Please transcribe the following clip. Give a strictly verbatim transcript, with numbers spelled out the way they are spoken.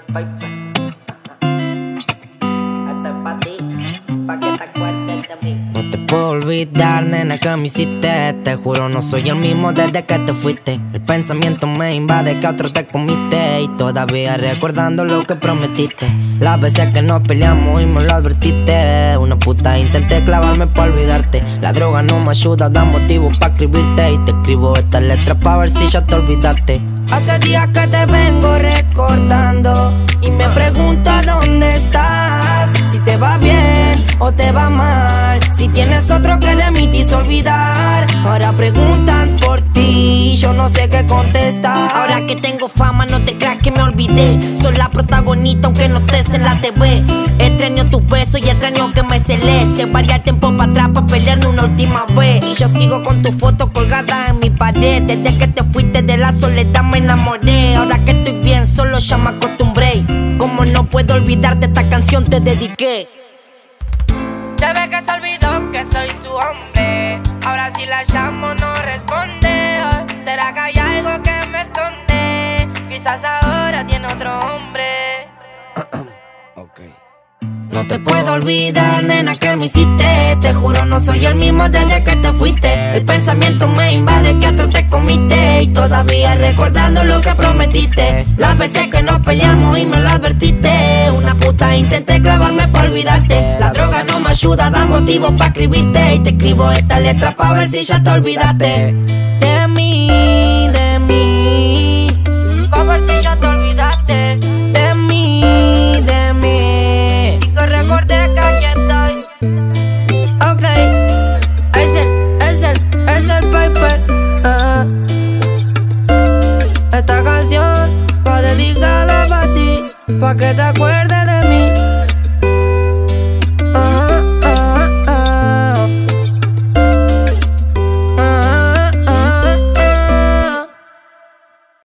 Piper. Esto es pa' ti, pa' que te acuerdes de mí. No te puedo olvidar, nena, que me hiciste. Te juro, no soy el mismo desde que te fuiste. El pensamiento me invade, que a otro te comiste. Y todavía recordando lo que prometiste. Las veces que nos peleamos y me lo advertiste. Una puta intenté clavarme pa' olvidarte. La droga no me ayuda, da motivo pa' escribirte. Y te escribo estas letras pa' ver si ya te olvidaste. Hace días que te vengo recordando y me pregunto a dónde estás. Si te va bien o te va mal, si tienes otro que de mí te hizo olvidar. Ahora preguntan por ti, yo no sé qué contestar. Ahora que tengo fama no te creas que me olvidé. Soy la protagonista aunque no estés en la T V. Extraño tus besos y extraño que me celes. Llevaría el tiempo para atrás para pelearme una última vez. Y yo sigo con tu foto colgada en mi pared. Desde que te fuiste de la soledad me enamoré. Ahora que estoy bien solo ya me acostumbré. Como no puedo olvidarte, esta canción te dediqué. Se ve que se olvidó que soy su hombre. Ahora si la llamo no responde. ¿Será que hay algo que me esconde? Quizás ahora tiene otro hombre. Okay. No te puedo olvidar, nena, que me hiciste. Te juro, no soy el mismo desde que te fuiste. El pensamiento me invade, que otro te comiste. Y todavía recordando lo que prometiste. Las veces que nos peleamos y me lo advertiste. Una puta intenté clavarme pa' olvidarte. La droga no me ayuda, da motivo pa' escribirte. Y te escribo esta letra pa' ver si ya te olvidaste de mí, de mí. Pa' ver si ya te olvidaste de mí, de mí. Y que recordé que aquí estoy. Ok, es el, es el, es el Piper. uh. Esta canción pa' dedicarla pa' ti, pa' que te acuerdes de